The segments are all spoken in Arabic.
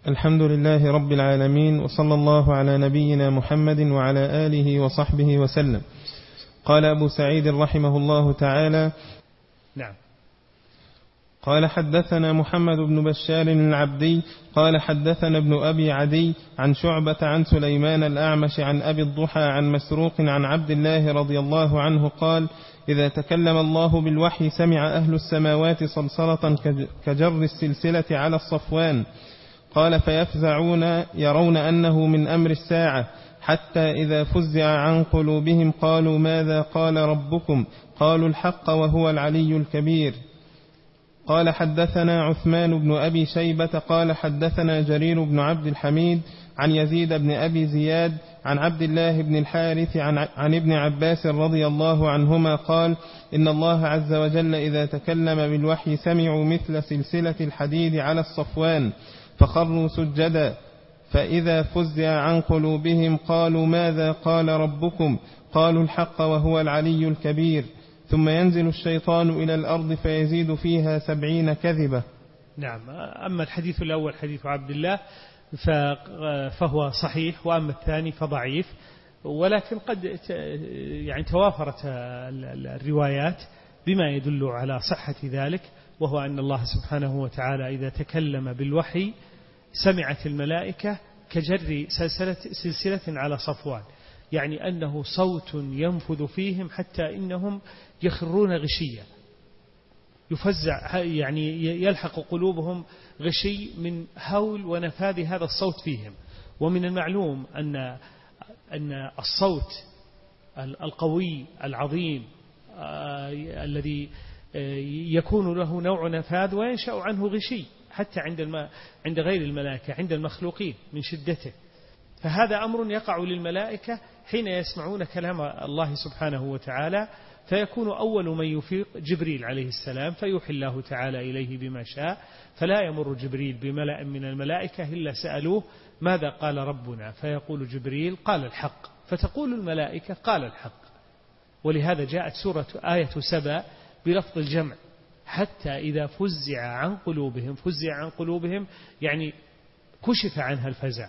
الحمد لله رب العالمين، وصلى الله على نبينا محمد وعلى آله وصحبه وسلم. قال أبو سعيد رحمه الله تعالى: نعم. قال حدثنا محمد بن بشار العبدي قال حدثنا ابن أبي عدي عن شعبة عن سليمان الأعمش عن أبي الضحى عن مسروق عن عبد الله رضي الله عنه قال: إذا تكلم الله بالوحي سمع أهل السماوات صلصلة كجر السلسلة على الصفوان. قال: فيفزعون يرون أنه من أمر الساعة، حتى إذا فزع عن قلوبهم قالوا: ماذا قال ربكم؟ قالوا: الحق وهو العلي الكبير. قال: حدثنا عثمان بن أبي شيبة قال حدثنا جرير بن عبد الحميد عن يزيد بن أبي زياد عن عبد الله بن الحارث عن ابن عباس رضي الله عنهما قال: إن الله عز وجل إذا تكلم بالوحي سمعوا مثل سلسلة الحديد على الصفوان فخروا سجدا، فإذا فزع عن قلوبهم قالوا: ماذا قال ربكم؟ قالوا: الحق وهو العلي الكبير. ثم ينزل الشيطان إلى الأرض فيزيد فيها 70 كذبة. نعم. أما الحديث الأول حديث عبد الله فهو صحيح، وأما الثاني فضعيف، ولكن قد يعني توافرت الروايات بما يدل على صحة ذلك، وهو أن الله سبحانه وتعالى إذا تكلم بالوحي سمعت الملائكة كجر سلسلة على صفوان، يعني أنه صوت ينفذ فيهم حتى إنهم يخرون غشيا، يفزع يعني يلحق قلوبهم غشي من هول ونفاذ هذا الصوت فيهم. ومن المعلوم أن الصوت القوي العظيم الذي يكون له نوع نفاذ وينشأ عنه غشي حتى عند غير الملائكة، عند المخلوقين من شدته، فهذا أمر يقع للملائكة حين يسمعون كلام الله سبحانه وتعالى، فيكون أول من يفيق جبريل عليه السلام، فيوحي الله تعالى إليه بما شاء، فلا يمر جبريل بملأ من الملائكة إلا سألوه: ماذا قال ربنا؟ فيقول جبريل: قال الحق. فتقول الملائكة: قال الحق. ولهذا جاءت آية 7 بلفظ الجمع: حتى إذا فزع عن قلوبهم يعني كشف عنها الفزع،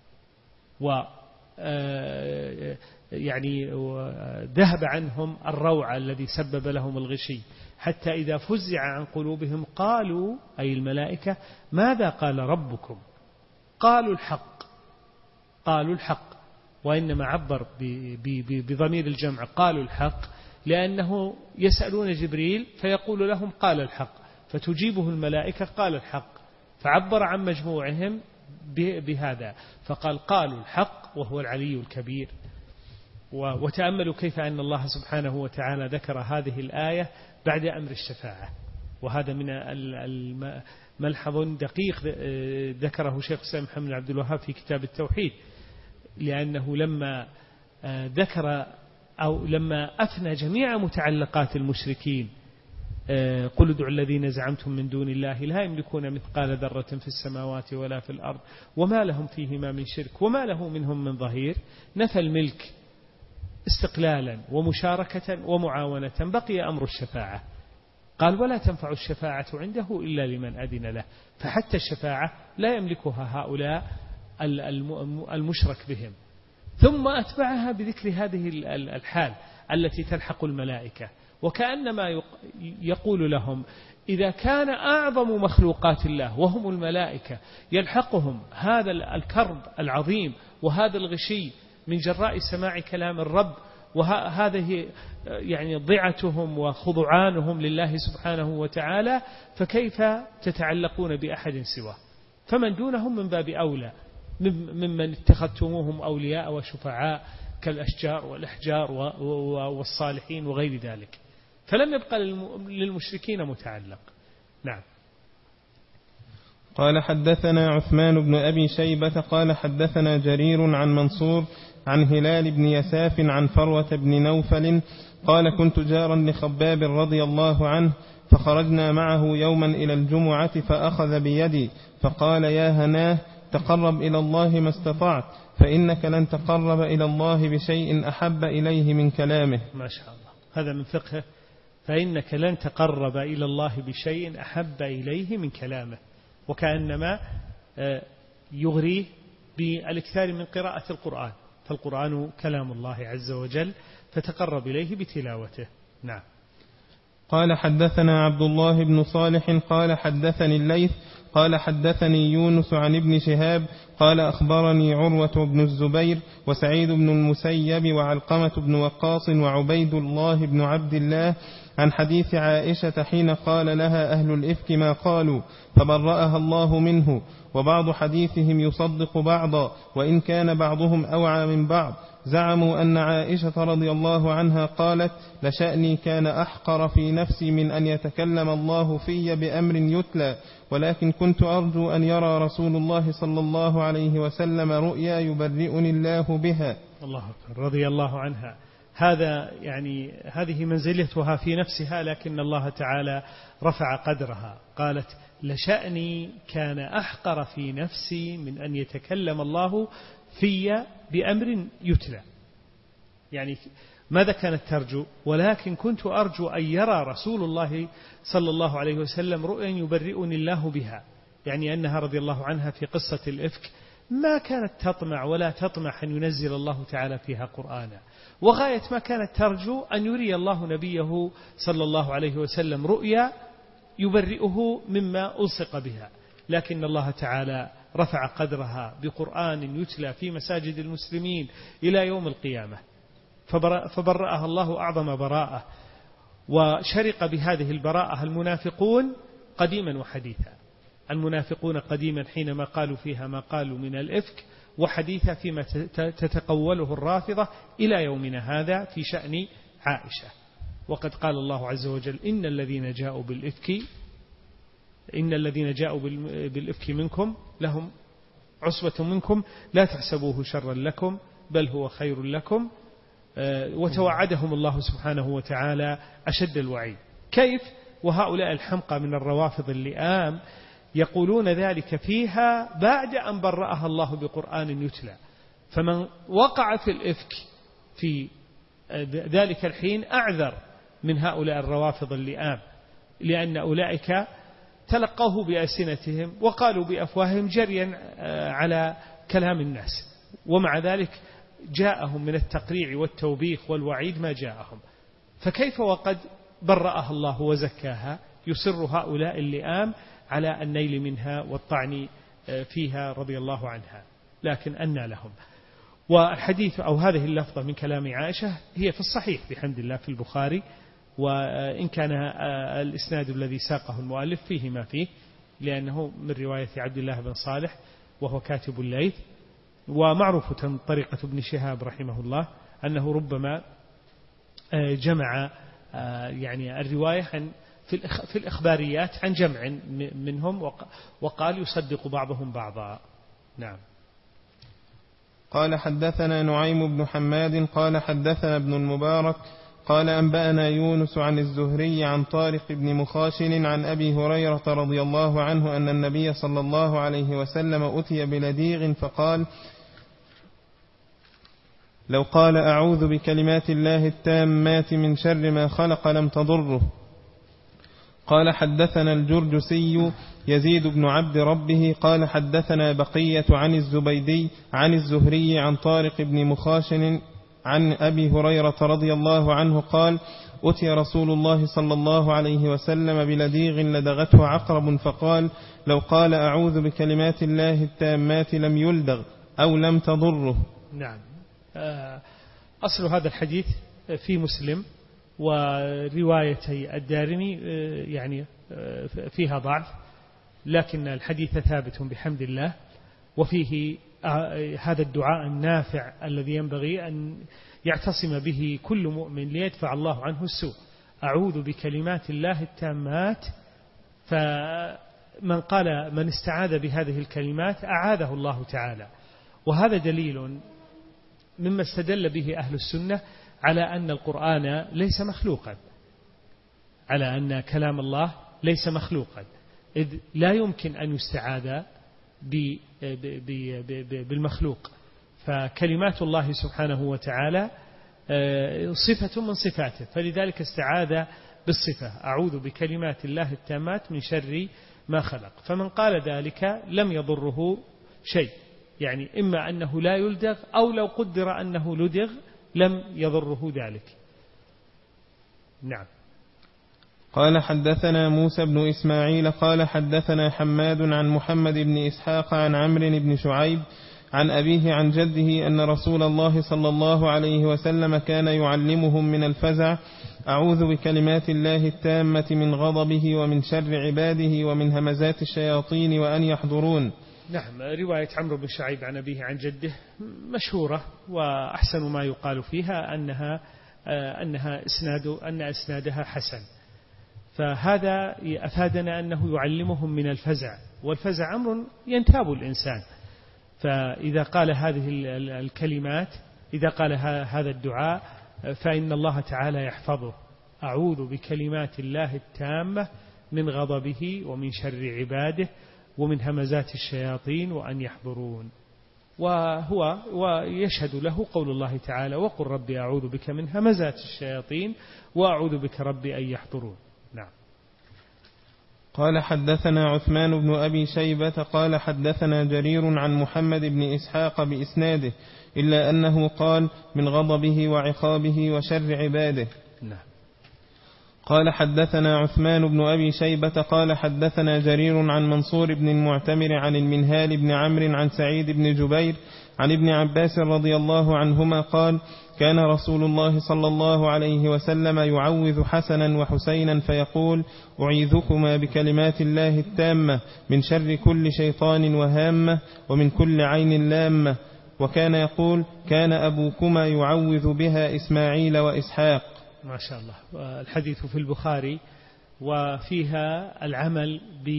يعني ذهب عنهم الروع الذي سبب لهم الغشي، حتى إذا فزع عن قلوبهم قالوا، أي الملائكة: ماذا قال ربكم؟ قالوا الحق. وإنما عبر بضمير الجمع قالوا الحق لأنه يسألون جبريل فيقول لهم: قال الحق، فتجيبه الملائكة: قال الحق، فعبر عن مجموعهم بهذا فقال: قالوا الحق وهو العلي الكبير. وتأملوا كيف أن الله سبحانه وتعالى ذكر هذه الآية بعد أمر الشفاعة، وهذا من ملحظ دقيق ذكره شيخ الإسلام محمد بن عبد الوهاب في كتاب التوحيد، لأنه لما ذكر أو لما أفنى جميع متعلقات المشركين: قل ادعوا الذين زعمتم من دون الله لا يملكون مثقال ذرة في السماوات ولا في الأرض وما لهم فيهما من شرك وما له منهم من ظهير، نفى الملك استقلالا ومشاركة ومعاونة، بقي أمر الشفاعة. قال: ولا تنفع الشفاعة عنده إلا لمن أذن له. فحتى الشفاعة لا يملكها هؤلاء المشرك بهم. ثم أتبعها بذكر هذه الحال التي تلحق الملائكة، وكأنما يقول لهم: إذا كان أعظم مخلوقات الله وهم الملائكة يلحقهم هذا الكرب العظيم وهذا الغشي من جراء سماع كلام الرب، وهذه يعني ضعتهم وخضعانهم لله سبحانه وتعالى، فكيف تتعلقون بأحد سواه؟ فمن دونهم من باب أولى ممن اتخذتموهم أولياء وشفعاء كالأشجار والأحجار والصالحين وغير ذلك، فلم يبقى للمشركين متعلق. نعم. قال: حدثنا عثمان بن أبي شيبة قال حدثنا جرير عن منصور عن هلال بن يساف عن فروة بن نوفل قال: كنت جارا لخباب رضي الله عنه، فخرجنا معه يوما إلى الجمعة فأخذ بيدي فقال: يا هناه، تقرب إلى الله ما استطعت، فإنك لن تقرب إلى الله بشيء أحب إليه من كلامه. ما شاء الله، هذا من فقهه: فإنك لن تقرب إلى الله بشيء أحب إليه من كلامه. وكأنما يغريه بالاكثار من قراءة القرآن، فالقرآن كلام الله عز وجل، فتقرب إليه بتلاوته. نعم. قال حدثنا عبد الله بن صالح قال حدثني الليث قال حدثني يونس عن ابن شهاب قال أخبرني عروة بن الزبير وسعيد بن المسيب وعلقمة بن وقاص وعبيد الله بن عبد الله عن حديث عائشة حين قال لها أهل الإفك ما قالوا فبرأها الله منه، وبعض حديثهم يصدق بعضا وإن كان بعضهم أوعى من بعض. زعموا أن عائشة رضي الله عنها قالت لشأني كان أحقر في نفسي من أن يتكلم الله في بأمر يتلى، ولكن كنت أرجو أن يرى رسول الله صلى الله عليه وسلم رؤيا يبرئني الله بها. الله أكبر، رضي الله عنها. هذه منزلتها في نفسها، لكن الله تعالى رفع قدرها. قالت لشأني كان أحقر في نفسي من أن يتكلم الله في بأمر يتلى، يعني ماذا كانت ترجو؟ ولكن كنت أرجو أن يرى رسول الله صلى الله عليه وسلم رؤيا يبرئني الله بها، يعني أنها رضي الله عنها في قصة الإفك ما كانت تطمع ولا تطمح أن ينزل الله تعالى فيها قرآنا، وغاية ما كانت ترجو أن يري الله نبيه صلى الله عليه وسلم رؤيا يبرئه مما ألصق بها، لكن الله تعالى رفع قدرها بقرآن يتلى في مساجد المسلمين إلى يوم القيامة، فبرأها الله أعظم براءة. وشرق بهذه البراءة المنافقون قديما وحديثا، المنافقون قديما حينما قالوا فيها ما قالوا من الإفك، وحديثا فيما تتقوله الرافضة إلى يومنا هذا في شأن عائشة. وقد قال الله عز وجل إن الذين جاءوا بالإفك منكم لهم عصبة منكم لا تحسبوه شرا لكم بل هو خير لكم، وتوعدهم الله سبحانه وتعالى أشد الوعيد. كيف وهؤلاء الحمقى من الروافض اللئام يقولون ذلك فيها بعد أن برأها الله بقرآن يتلى؟ فمن وقع في الإفك في ذلك الحين أعذر من هؤلاء الروافض اللئام، لأن أولئك تلقوه بألسنتهم وقالوا بأفواههم جريا على كلام الناس، ومع ذلك جاءهم من التقريع والتوبيخ والوعيد ما جاءهم، فكيف وقد برأها الله وزكاها يصر هؤلاء اللئام على النيل منها والطعن فيها رضي الله عنها؟ لكن أنى لهم. والحديث أو هذه اللفظة من كلام عائشة هي في الصحيح بحمد الله في البخاري، وإن كان الإسناد الذي ساقه المؤلف فيه ما فيه، لأنه من رواية عبد الله بن صالح وهو كاتب الليث. ومعروفة طريقة ابن شهاب رحمه الله أنه ربما جمع يعني الرواية في الإخباريات عن جمع منهم، وقال يصدق بعضهم بعضا. نعم. قال حدثنا نعيم بن حماد قال حدثنا ابن المبارك قال أنبأنا يونس عن الزهري عن طارق بن مخاشن عن أبي هريرة رضي الله عنه أن النبي صلى الله عليه وسلم أتي بلديغ فقال لو قال أعوذ بكلمات الله التامات من شر ما خلق لم تضره. قال حدثنا الجرجسي يزيد بن عبد ربه قال حدثنا بقية عن الزبيدي عن الزهري عن طارق بن مخاشن عن أبي هريرة رضي الله عنه قال أتي رسول الله صلى الله عليه وسلم بلديغ لدغته عقرب فقال لو قال أعوذ بكلمات الله التامات لم يلدغ أو لم تضره. نعم. أصل هذا الحديث في مسلم، وروايتي الدارمي يعني فيها ضعف، لكن الحديث ثابت بحمد الله، وفيه هذا الدعاء النافع الذي ينبغي أن يعتصم به كل مؤمن ليدفع الله عنه السوء: أعوذ بكلمات الله التامات. فمن قال من استعاذ بهذه الكلمات أعاذه الله تعالى، وهذا دليل مما استدل به أهل السنة على أن القرآن ليس مخلوقا، على أن كلام الله ليس مخلوقا، إذ لا يمكن أن يستعاذ بالمخلوق. فكلمات الله سبحانه وتعالى صفة من صفاته، فلذلك استعاذ بالصفة: أعوذ بكلمات الله التامات من شر ما خلق. فمن قال ذلك لم يضره شيء، يعني إما أنه لا يلدغ أو لو قدر أنه لدغ لم يضره ذلك. نعم. قال حدثنا موسى بن إسماعيل قال حدثنا حماد عن محمد بن إسحاق عن عمرو بن شعيب عن أبيه عن جده أن رسول الله صلى الله عليه وسلم كان يعلمهم من الفزع: أعوذ بكلمات الله التامة من غضبه ومن شر عباده ومن همزات الشياطين وأن يحضرون. نعم. رواية عمرو بن شعيب عن أبيه عن جده مشهورة، وأحسن ما يقال فيها أن إسنادها حسن. فهذا أفادنا أنه يعلمهم من الفزع، والفزع أمر ينتاب الإنسان، فإذا قال هذه الكلمات، إذا قال هذا الدعاء، فإن الله تعالى يحفظه: أعوذ بكلمات الله التامة من غضبه ومن شر عباده ومن همزات الشياطين وأن يحضرون. ويشهد له قول الله تعالى: وقل ربي أعوذ بك من همزات الشياطين وأعوذ بك ربي أن يحضرون. نعم. قال حدثنا عثمان بن أبي شيبة قال حدثنا جرير عن محمد بن إسحاق بإسناده، إلا أنه قال: من غضبه وعقابه وشر عباده. نعم. قال حدثنا عثمان بن أبي شيبة قال حدثنا جرير عن منصور بن المعتمر عن المنهال بن عمرو عن سعيد بن جبير عن ابن عباس رضي الله عنهما قال: كان رسول الله صلى الله عليه وسلم يعوذ حسنا وحسينا فيقول: أعيذكما بكلمات الله التامة من شر كل شيطان وهامة ومن كل عين لامة. وكان يقول: كان أبوكما يعوذ بها إسماعيل وإسحاق. ما شاء الله. الحديث في البخاري، وفيها العمل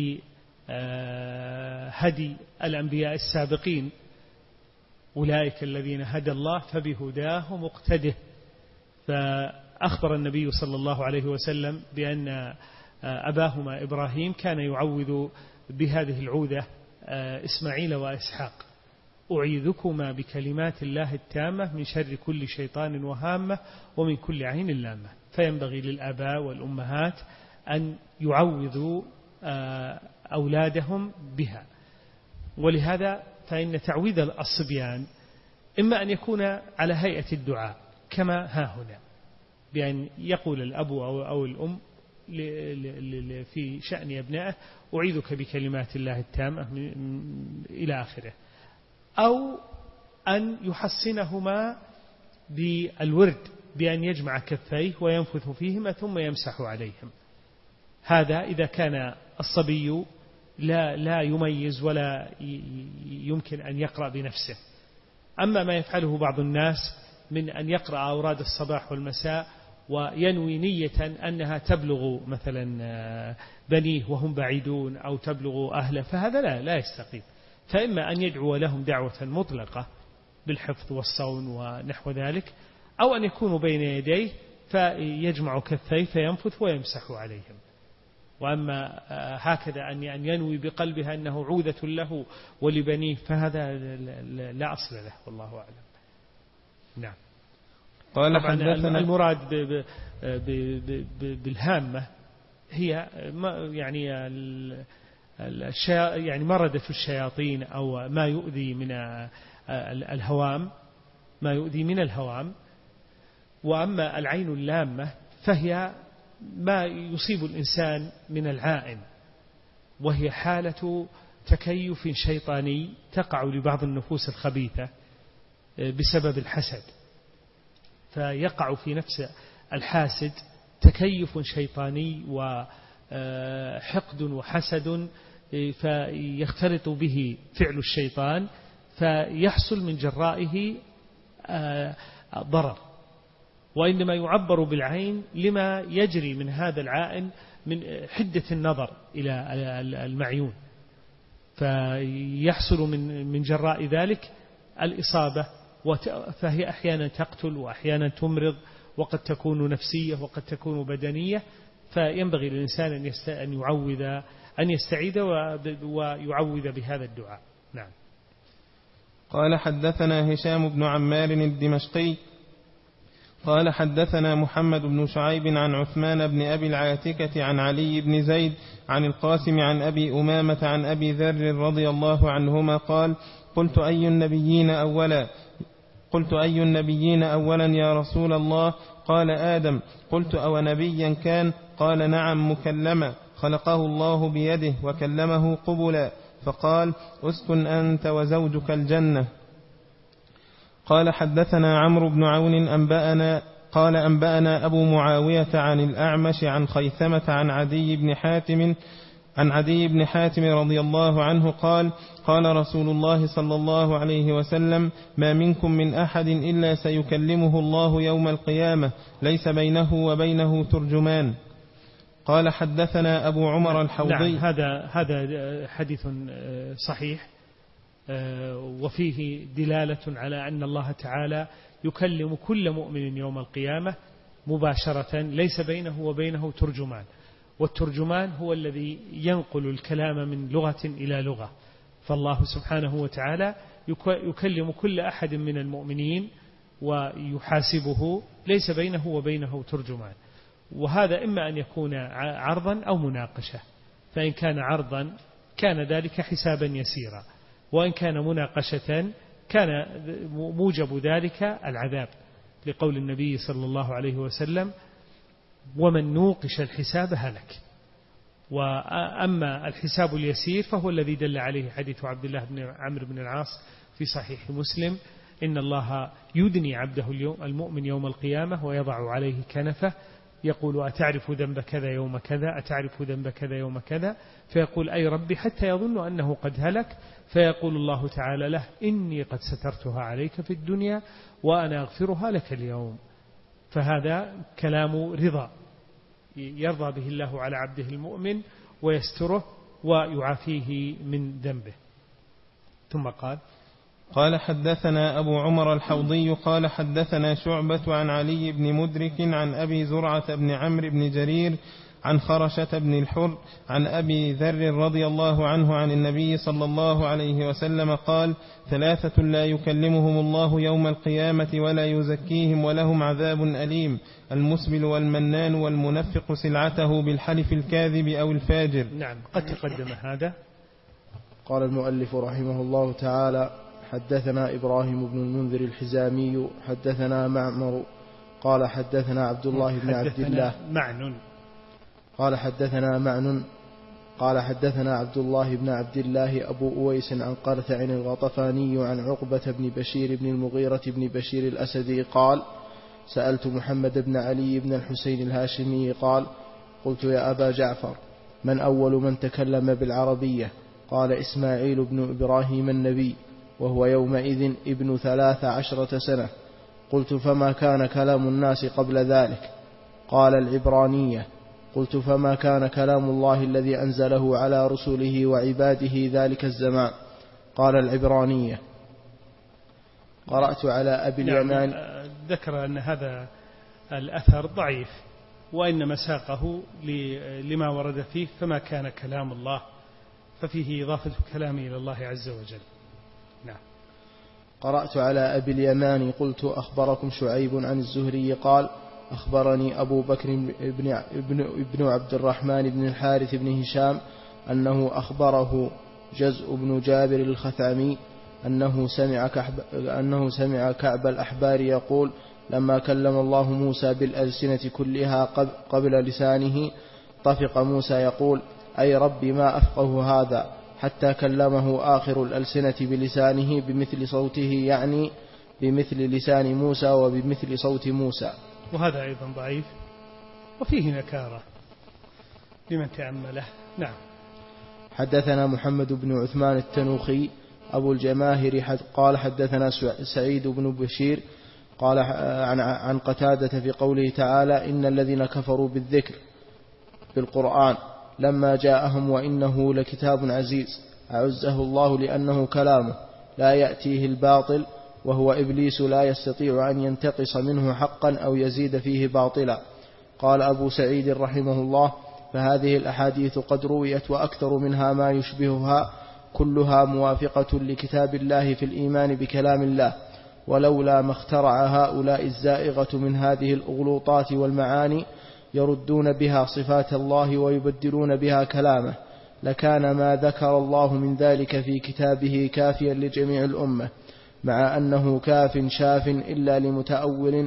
بهدي الأنبياء السابقين: أولئك الذين هدى الله فبهداه مقتده. فأخبر النبي صلى الله عليه وسلم بأن أباهما إبراهيم كان يعوذ بهذه العوذة إسماعيل وإسحاق: أعيذكما بكلمات الله التامة من شر كل شيطان وهامة ومن كل عين لامة. فينبغي للآباء والأمهات أن يعوذوا أولادهم بها. ولهذا فإن تعويذ الصبيان إما أن يكون على هيئة الدعاء كما ها هنا، بأن يقول الأب أو الأم في شأن أبنائه: أعيذك بكلمات الله التامة إلى آخره، أو أن يحسنهما بالورد بأن يجمع كفيه وينفث فيهما ثم يمسح عليهم. هذا إذا كان الصبي لا يميز ولا يمكن أن يقرأ بنفسه. أما ما يفعله بعض الناس من أن يقرأ أوراد الصباح والمساء وينوي نية أنها تبلغ مثلا بنيه وهم بعيدون أو تبلغ أهله، فهذا لا يستقيم. فإما أن يدعو لهم دعوة مطلقة بالحفظ والصون ونحو ذلك، أو أن يكونوا بين يديه فيجمع كفيه فينفث ويمسح عليهم. وأما هكذا أن ينوي بقلبها أنه عودة له ولبنيه، فهذا لا أصل له، والله أعلم. نعم. قال طبعا المراد بالهامة هي يعني مردة الشياطين أو ما يؤذي من الهوام، ما يؤذي من الهوام. وأما العين اللامة فهي ما يصيب الإنسان من العائن، وهي حالة تكيف شيطاني تقع لبعض النفوس الخبيثة بسبب الحسد، فيقع في نفس الحاسد تكيف شيطاني وحقد وحسد، فيختلط به فعل الشيطان، فيحصل من جرائه ضرر. وإنما يعبر بالعين لما يجري من هذا العائن من حدة النظر إلى المعيون، فيحصل من جراء ذلك الإصابة، فهي أحيانا تقتل وأحيانا تمرض، وقد تكون نفسية وقد تكون بدنية. فينبغي للإنسان أن يستعيذ ويعوذ بهذا الدعاء. نعم. قال حدثنا هشام بن عمار الدمشقي قال حدثنا محمد بن شعيب عن عثمان بن أبي العاتكة عن علي بن زيد عن القاسم عن أبي أمامة عن أبي ذر رضي الله عنهما قال قلت أي النبيين أولا يا رسول الله؟ قال آدم. قلت أو نبيا كان؟ قال نعم مكلما، خلقه الله بيده وكلمه قبلا، فقال اسكن أنت وزوجك الجنة. قال حدثنا عمرو بن عون أنبأنا أبو معاوية عن الأعمش عن خيثمة عن عدي بن حاتم رضي الله عنه قال قال رسول الله صلى الله عليه وسلم ما منكم من أحد إلا سيكلمه الله يوم القيامة ليس بينه وبينه ترجمان. قال حدثنا أبو عمر الحوضي. نعم هذا حديث صحيح، وفيه دلالة على أن الله تعالى يكلم كل مؤمن يوم القيامة مباشرة ليس بينه وبينه ترجمان، والترجمان هو الذي ينقل الكلام من لغة إلى لغة، فالله سبحانه وتعالى يكلم كل أحد من المؤمنين ويحاسبه ليس بينه وبينه ترجمان. وهذا إما أن يكون عرضا أو مناقشة، فإن كان عرضا كان ذلك حسابا يسيرا، وإن كان مناقشة كان موجب ذلك العذاب، لقول النبي صلى الله عليه وسلم ومن نوقش الحساب هلك. وأما الحساب اليسير فهو الذي دل عليه حديث عبد الله بن عمرو بن العاص في صحيح مسلم إن الله يدني عبده المؤمن يوم القيامة ويضع عليه كنفه يقول أتعرف ذنب كذا يوم كذا، أتعرف ذنب كذا يوم كذا، فيقول أي ربي، حتى يظن أنه قد هلك، فيقول الله تعالى له إني قد سترتها عليك في الدنيا وأنا أغفرها لك اليوم. فهذا كلام رضا يرضى به الله على عبده المؤمن ويستره ويعافيه من ذنبه. ثم قال حدثنا أبو عمر الحوضي قال حدثنا شعبة عن علي بن مدرك عن أبي زرعة بن عمرو بن جرير عن خرشة بن الحر عن أبي ذر رضي الله عنه عن النبي صلى الله عليه وسلم قال 3 لا يكلمهم الله يوم القيامة ولا يزكيهم ولهم عذاب أليم: المسبل والمنان والمنفق سلعته بالحلف الكاذب أو الفاجر. نعم قد تقدم هذا. قال المؤلف رحمه الله تعالى حدثنا إبراهيم بن المنذر الحزامي حدثنا معمر قال حدثنا عبد الله بن عبد الله قال حدثنا معن قال حدثنا عبد الله بن عبد الله أبو أويس عن قرثع الغطفاني عن عقبة بن بشير بن المغيرة بن بشير الأسدي قال سألت محمد بن علي بن الحسين الهاشمي قال قلت يا أبا جعفر من أول من تكلم بالعربية؟ قال إسماعيل بن إبراهيم النبي وهو يومئذ ابن 13 سنة. قلت فما كان كلام الناس قبل ذلك؟ قال العبرانية. قلت فما كان كلام الله الذي أنزله على رسله وعباده ذلك الزمان؟ قال العبرانية. قرأت على أبي اليمان. ذكر أن هذا الأثر ضعيف وإنما ساقه لما ورد فيه فما كان كلام الله، ففيه إضافة كلامه إلى الله عز وجل. نعم. قرأت على أبي اليمان قلت أخبركم شعيب عن الزهري قال أخبرني أبو بكر ابن عبد الرحمن بن الحارث بن هشام أنه أخبره جزء بن جابر الخثعمي أنه سمع كعب الأحبار يقول لما كلم الله موسى بالألسنة كلها قبل لسانه طفق موسى يقول أي رب ما أفقه هذا، حتى كلمه آخر الألسنة بلسانه بمثل صوته، يعني بمثل لسان موسى وبمثل صوت موسى. وهذا أيضا ضعيف وفيه نكارة لمن تأمله. نعم. حدثنا محمد بن عثمان التنوخي أبو الجماهر قال حدثنا سعيد بن بشير قال عن قتادة في قوله تعالى إن الذين كفروا بالذكر بالقرآن لما جاءهم وإنه لكتاب عزيز أعزه الله لأنه كلامه لا يأتيه الباطل وهو إبليس لا يستطيع أن ينتقص منه حقا أو يزيد فيه باطلا. قال أبو سعيد رحمه الله فهذه الأحاديث قد رويت وأكثر منها ما يشبهها كلها موافقة لكتاب الله في الإيمان بكلام الله، ولولا ما اخترع هؤلاء الزائغة من هذه الأغلوطات والمعاني يردون بها صفات الله ويبدلون بها كلامه لكان ما ذكر الله من ذلك في كتابه كافيا لجميع الأمة، مع أنه كاف شاف إلا لمتأول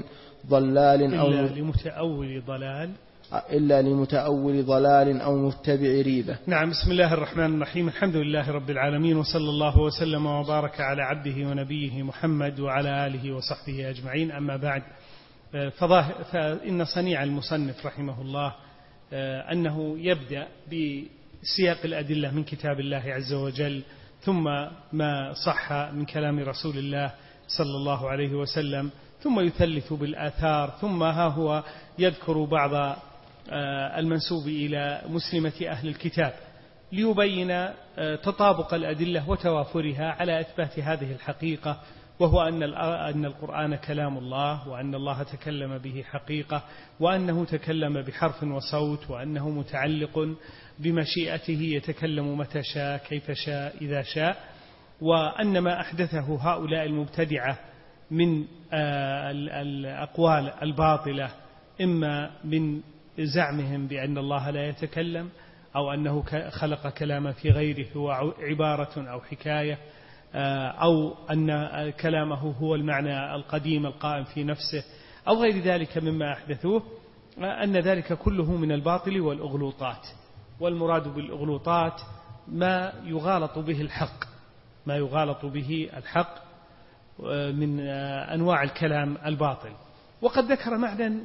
ضلال أو متبع ريبة. نعم. بسم الله الرحمن الرحيم. الحمد لله رب العالمين، وصلى الله وسلم وبارك على عبده ونبيه محمد وعلى آله وصحبه أجمعين. أما بعد، فإن صنيع المصنف رحمه الله أنه يبدأ بسياق الأدلة من كتاب الله عز وجل، ثم ما صح من كلام رسول الله صلى الله عليه وسلم، ثم يثلث بالآثار، ثم ها هو يذكر بعض المنسوب إلى مسلمة أهل الكتاب ليبين تطابق الأدلة وتوافرها على إثبات هذه الحقيقة، وهو أن القرآن كلام الله، وأن الله تكلم به حقيقة، وأنه تكلم بحرف وصوت، وأنه متعلق بمشيئته يتكلم متى شاء كيف شاء إذا شاء، وأن ما أحدثه هؤلاء المبتدعة من الأقوال الباطلة إما من زعمهم بأن الله لا يتكلم، أو أنه خلق كلاما في غيره هو عبارة أو حكاية، أو أن كلامه هو المعنى القديم القائم في نفسه، أو غير ذلك مما أحدثوه، أن ذلك كله من الباطل والأغلوطات. والمراد بالأغلوطات ما يغالط به الحق، ما يغالط به الحق من أنواع الكلام الباطل. وقد ذكر معنى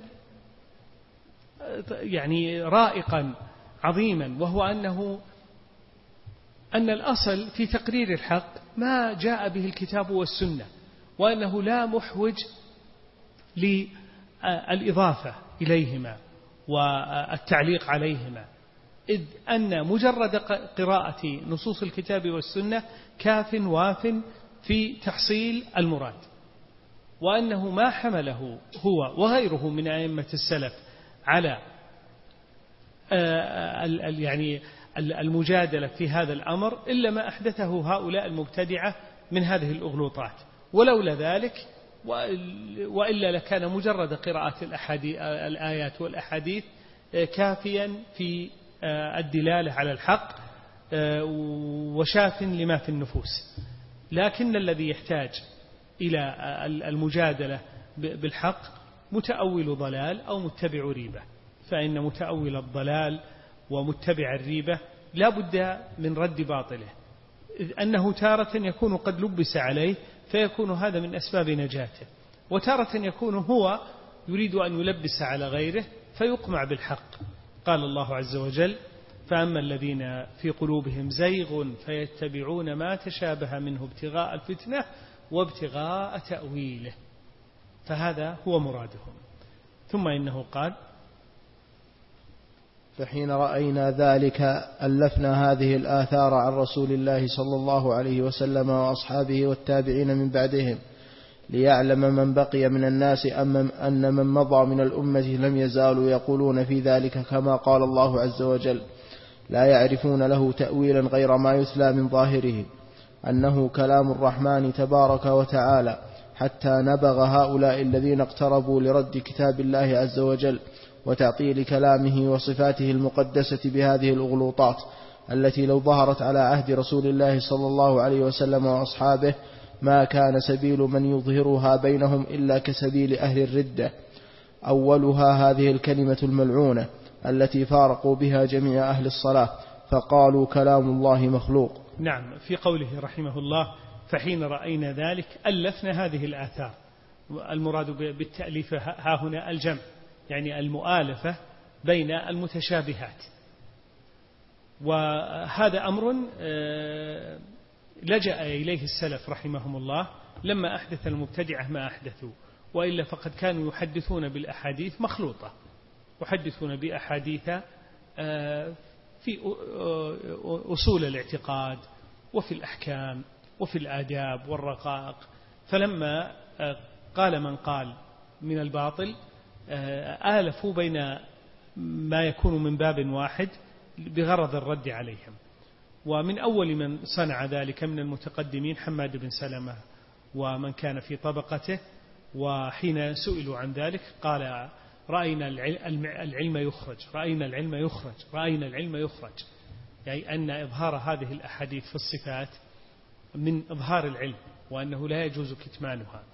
يعني رائقا عظيما، وهو أن الأصل في تقرير الحق ما جاء به الكتاب والسنة، وأنه لا محوج للإضافة إليهما والتعليق عليهما، إذ أن مجرد قراءة نصوص الكتاب والسنة كاف واف في تحصيل المراد، وأنه ما حمله هو وغيره من أئمة السلف على يعني المجادلة في هذا الأمر إلا ما أحدثه هؤلاء المبتدعة من هذه الأغلوطات. ولولا ذلك وإلا لكان مجرد قراءة الآيات والأحاديث كافيا في الدلالة على الحق وشاف لما في النفوس. لكن الذي يحتاج إلى المجادلة بالحق متأول ضلال أو متبع ريبة، فإن متأول الضلال ومتبع الريبة لا بد من رد باطله، إذ أنه تارة يكون قد لبس عليه فيكون هذا من أسباب نجاته، وتارة يكون هو يريد أن يلبس على غيره فيقمع بالحق. قال الله عز وجل: فأما الذين في قلوبهم زيغ فيتبعون ما تشابه منه ابتغاء الفتنة وابتغاء تأويله، فهذا هو مرادهم. ثم إنه قال: فحين رأينا ذلك ألفنا هذه الآثار عن رسول الله صلى الله عليه وسلم وأصحابه والتابعين من بعدهم، ليعلم من بقي من الناس أن من مضى من الأمة لم يزالوا يقولون في ذلك كما قال الله عز وجل: لا يعرفون له تأويلا غير ما يتلى من ظاهره، أنه كلام الرحمن تبارك وتعالى، حتى نبغ هؤلاء الذين اقتربوا لرد كتاب الله عز وجل وتعطيل كلامه وصفاته المقدسة بهذه الأغلوطات التي لو ظهرت على عهد رسول الله صلى الله عليه وسلم وأصحابه ما كان سبيل من يظهرها بينهم إلا كسبيل أهل الردة. أولها هذه الكلمة الملعونة التي فارقوا بها جميع أهل الصلاة فقالوا كلام الله مخلوق. نعم. في قوله رحمه الله: فحين رأينا ذلك ألفنا هذه الآثار، المراد بالتأليف ها هنا الجمع، يعني المؤالفة بين المتشابهات. وهذا أمر لجأ إليه السلف رحمهم الله لما أحدث المبتدعة ما أحدثوا، وإلا فقد كانوا يحدثون بالأحاديث مخلوطة، يحدثون بأحاديث في أصول الاعتقاد وفي الأحكام وفي الآداب والرقائق. فلما قال من قال من الباطل آلفوا بين ما يكون من باب واحد بغرض الرد عليهم. ومن أول من صنع ذلك من المتقدمين حماد بن سلمة ومن كان في طبقته. وحين سئلوا عن ذلك قال رأينا العلم يخرج، رأينا العلم يخرج، رأينا العلم يخرج، يعني أن إظهار هذه الأحاديث في الصفات من إظهار العلم، وأنه لا يجوز كتمانها.